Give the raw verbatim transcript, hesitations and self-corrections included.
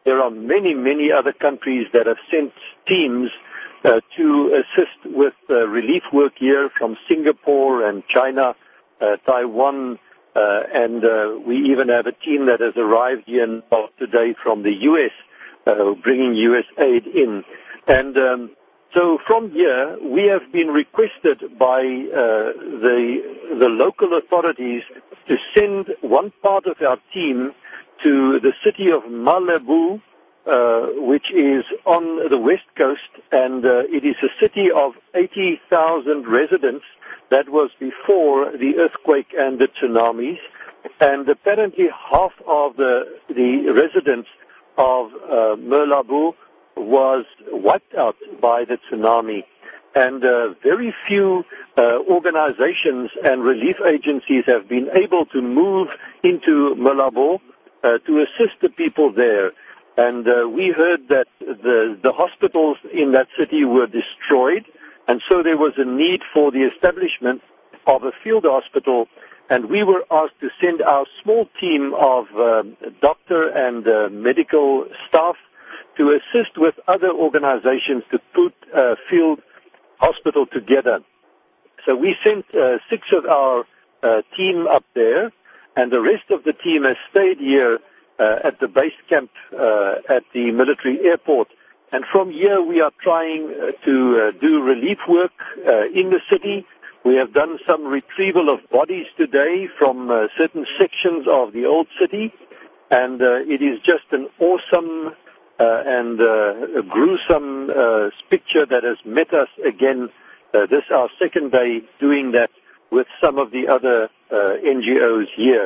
there are many, many other countries that have sent teams uh, to assist with uh, relief work here, from Singapore and China, uh, Taiwan, uh, and uh, we even have a team that has arrived here today from the U S, uh, bringing U S aid in. And um, so from here, we have been requested by uh, the, the local authorities to send one part of our team to the city of Malabo, uh, which is on the west coast, and uh, it is a city of eighty thousand residents. That was before the earthquake and the tsunamis, and apparently half of the, the residents of uh, Malabo was wiped out by the tsunami. And uh, very few uh, organizations and relief agencies have been able to move into Malabo uh, to assist the people there. And uh, we heard that the, the hospitals in that city were destroyed, and so there was a need for the establishment of a field hospital, and we were asked to send our small team of uh, doctor and uh, medical staff to assist with other organizations to put a field hospital together. So we sent uh, six of our uh, team up there, and the rest of the team has stayed here uh, at the base camp uh, at the military airport. And from here we are trying uh, to uh, do relief work uh, in the city. We have done some retrieval of bodies today from uh, certain sections of the old city, and uh, it is just an awesome uh, and uh, a gruesome uh, picture that has met us again. Uh, this our second day doing that with some of the other uh, N G Os here.